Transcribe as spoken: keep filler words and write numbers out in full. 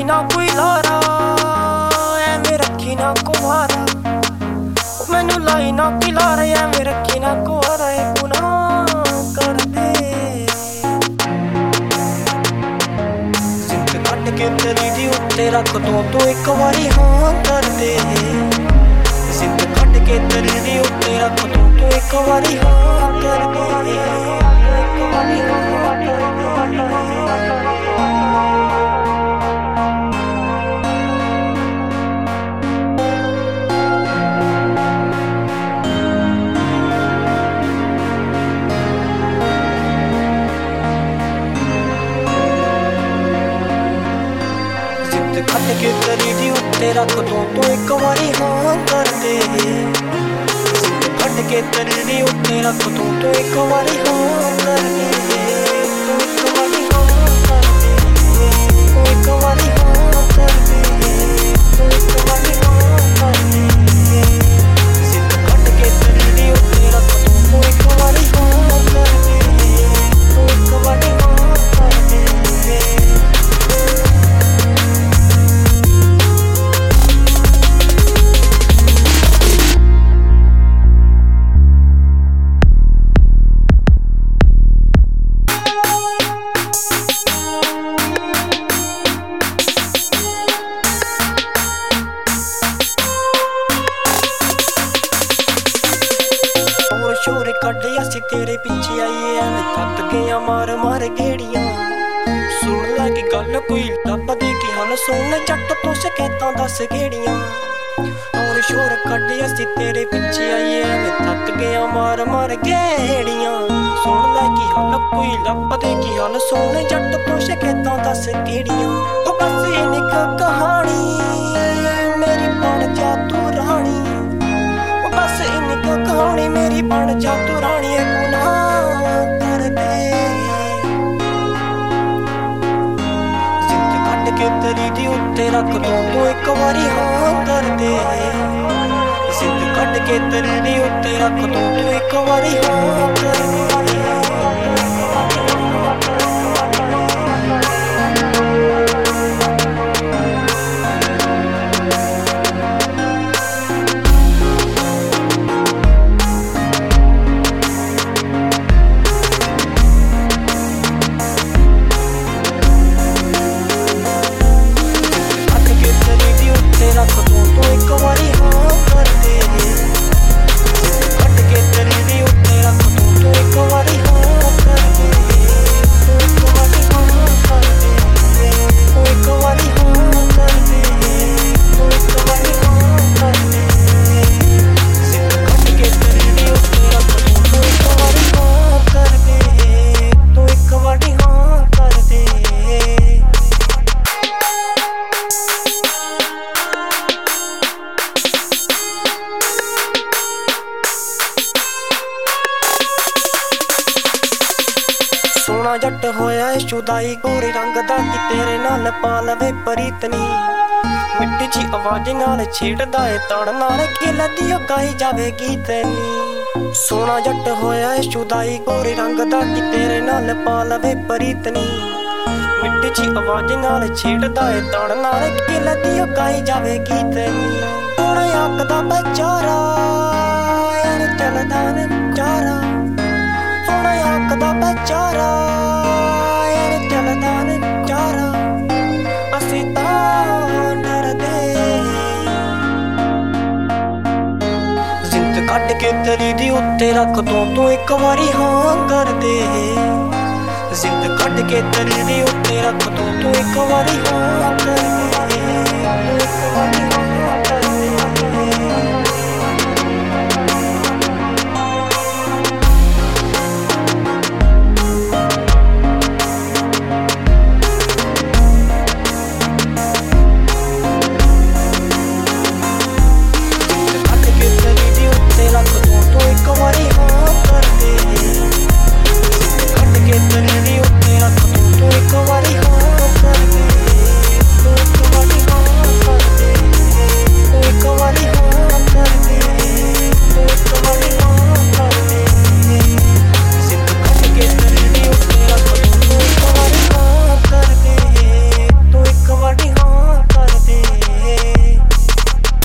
ਲਾਈ ਨਾ ਕੋਈ ਲਾਰਾ, ਐਵੇਂ ਰੱਖੀ ਨਾ ਕੁਵਾਰਾ। ਮੈਨੂੰ ਲਾਈ ਨਾ ਕੋਈ ਲਾਰਾ, ਐਵੇਂ ਰੱਖੀ ਨਾ ਕੁਵਾਰਾ। ਇਹ ਗੁਨਾਹ ਕਰਦੇ ਜ਼ਿੰਦ ਕੱਢ ਕੇ ਤੇਰੀ ਦੀ ਉੱਤੇ ਰੱਖ ਦੋ ਤੂੰ ਇੱਕ ਵਾਰੀ ਹਾਂ ਕਰਦੇ। ਜ਼ਿੰਦ ਕੱਢ ਕੇ ਤੇਰੀ ਦੀ ਉੱਤੇ ਰੱਖ ਦੋ ਤੂੰ ਇੱਕ ਵਾਰੀ ਹਾਂ ਕਰਦੇ। ਇੱਕ ਵਾਰੀ ਹਾਂ ਕਰਦੇ। ਕੱਢ ਕੇ ਤੇਰੀ ਦੀ ਉੱਤੇ ਰੱਖ ਦੋ ਤੂੰ ਇੱਕ ਵਾਰੀ ਹਾਂ ਕਰਦੇ। ਜ਼ਿੰਦ ਕੱਢ ਕੇ ਤੇਰੀ ਦੀ ਉੱਤੇ ਰੱਖ ਦੋ ਤੂੰ ਇੱਕ ਵਾਰੀ ਹਾਂ ਕਰਦੇ। ਤੂੰ ਇੱਕ ਵਾਰੀ ਹਾਂ ਕਰਦੇ। ਤੂੰ ਇੱਕ ਵਾਰੀ ਹਾਂ ਕਰਦੇ। ਤੂੰ ਇੱਕ ਵਾਰੀ ਹਾਂ ਕਰਦੇ। ਜ਼ਿੰਦ ਕੱਢ ਕੇ ਤੇਰੀ ਦੀ ਉੱਤੇ ਰੱਖ ਦੋ ਤੂੰ ਇੱਕ ਵਾਰੀ ਹਾਂ ਕਰਦੇ। ਤੂੰ ਇੱਕ ਵਾਰੀ ਹਾਂ ਕਰਦੇ। ਸ਼ੋਰ ਕੱਢ ਅਸੀਂ ਤੇਰੇ ਪਿੱਛੇ ਆਈਏ, ਐਵੇਂ ਥੱਕ ਗਈਆਂ ਮਾਰ ਮਾਰ ਗੇੜੀਆਂ। ਸੁਣ ਲੈ ਕਿ ਗੱਲ ਕੋਈ ਲੱਭਦੀ ਕਿ ਹਨ, ਸੁਣ ਜੱਟ ਤੋਂ ਸ਼ਿਕਾਇਤਾਂ ਦੱਸ ਗੇੜੀਆਂ। ਹੋਰ ਸ਼ੋਰ ਕੱਢ ਅਸੀਂ ਤੇਰੇ ਪਿੱਛੇ ਆਈਏ, ਐਵੇਂ ਥੱਕ ਗਈਆਂ ਮਾਰ ਮਾਰ ਗੇੜੀਆਂ। ਸੁਣ ਲੈ ਕਿ ਹੱਲ ਕੋਈ ਲੱਭਦੇ ਕਿ ਹਨ, ਸੁਣ ਜੱਟ ਤੋਂ ਸ਼ਿਕਾਇਤਾਂ ਦੱਸ ਗੇੜੀਆਂ। ਉਹ ਬਸ ਇੰਨੀ ਕੁ ਕਹਾਣੀ ਮੇਰੀ ਬਣ ਜਾ ਤੂੰ ਰਾਣੀ। ਉਹ ਬਸ ਇੰਨੀ ਕੁ ਕਹਾਣੀ ਮੇਰੀ ਬਣ ਜਾ ਤੂੰ ਰਾਣੀ। ਇਹ ਗੁਨਾਹ ਕਰਦੇ ਜ਼ਿੰਦ ਕੱਢ ਕੇ ਤੇਰੀ ਦੀ ਉੱਤੇ ਰੱਖ ਦੋ ਤੂੰ ਇੱਕ ਵਾਰੀ ਹਾਂ ਕਰਦੇ। ਜ਼ਿੰਦ ਕੱਢ ਕੇ ਤੇਰੀ ਦੀ ਉੱਤੇ ਰੱਖ ਦੋ ਤੂੰ ਇੱਕ ਵਾਰੀ ਹਾਂ ਕਰਦੇ। ਰੱਖ ਦੋ ਤੂੰ ਇੱਕ ਵਾਰੀ ਹਾਂ ਕਰਦੇ। ਜ਼ਿੰਦ ਕੱਢ ਕੇ ਤੇਰੀ ਦੀ ਉੱਤੇ ਰੱਖ ਦੋ ਤੂੰ ਇੱਕ ਵਾਰੀ ਹਾਂ ਕਰਦੇ। ਤੂੰ ਇੱਕ ਵਾਰੀ ਹਾਂ ਕਰਦੇ। ਤੂੰ ਇੱਕ ਵਾਰੀ ਹਾਂ ਕਰਦੇ। ਤੂੰ ਇੱਕ ਵਾਰੀ ਹਾਂ ਕਰਦੇ। ਜ਼ਿੰਦ ਕੱਢ ਕੇ ਤੇਰੀ ਦੀ ਉੱਤੇ ਰੱਖ ਦੋ ਤੂੰ ਇੱਕ ਵਾਰੀ ਹਾਂ ਕਰਦੇ। ਤੂੰ ਇੱਕ ਵਾਰੀ ਹਾਂ ਕਰਦੇ। ਸੋਹਣਾ ਜੱਟ ਹੋਇਆ ਸ਼ੁਦਾਈ ਗੋਰੇ ਰੰਗ ਦਾ ਕਿ ਤੇਰੇ ਨਾਲ ਪਾ ਲਵੇ ਪ੍ਰੀਤ ਨੀ। ਮਿੱਟੀ ਜੀ ਆਵਾਜ਼ ਨਾਲ ਛੇੜਦਾ ਏ ਤੜ ਨਾਲ ਕਿ ਲੱਦੀ ਗਾਈ ਜਾਵੇ ਗੀਤ ਨੀ। ਸੋਹਣਾ ਜੱਟ ਹੋਇਆ ਸ਼ੁਦਾਈ ਗੋਰੇ ਰੰਗ ਦਾ ਕਿ ਤੇਰੇ ਨਾਲ ਪਾ ਲਵੇ ਪ੍ਰੀਤ ਨੀ। ਮਿੱਟੀ ਜੀ ਆਵਾਜ਼ ਨਾਲ ਛੇੜਦਾ ਏ ਤੜ ਨਾਲ ਕਿ ਲੱਦੀ ਗਾਈ ਜਾਵੇ ਗੀਤ ਨੀ। ਹੁਣ ਆਖਦਾ ਬੇਚਾਰਾ ਯਾਰ ਚੱਲਦਾ ਨੇ ਚਾਰਾ। ਹੁਣ ਆਖਦਾ ਬੇਚਾਰਾ ਯਾਰ ਚੱਲਦਾ ਨੇ ਚਾਰਾ। ਅਸੀਂ ਤਾਂ ਡਰਦੇ ਜ਼ਿੰਦ ਕੱਢ ਕੇ ਤੇਰੀ ਦੀ ਉੱਤੇ ਰੱਖ ਦੋ ਤੂੰ ਇੱਕ ਵਾਰੀ ਹਾਂ ਕਰਦੇ। ਜ਼ਿੰਦ ਕੱਢ ਕੇ ਤੇਰੀ ਦੀ ਉੱਤੇ ਰੱਖ ਦੋ ਤੂੰ ਇੱਕ ਵਾਰੀ ਹਾਂ ਕਰਦੇ। ਤੂੰ ਇੱਕ ਵਾਰੀ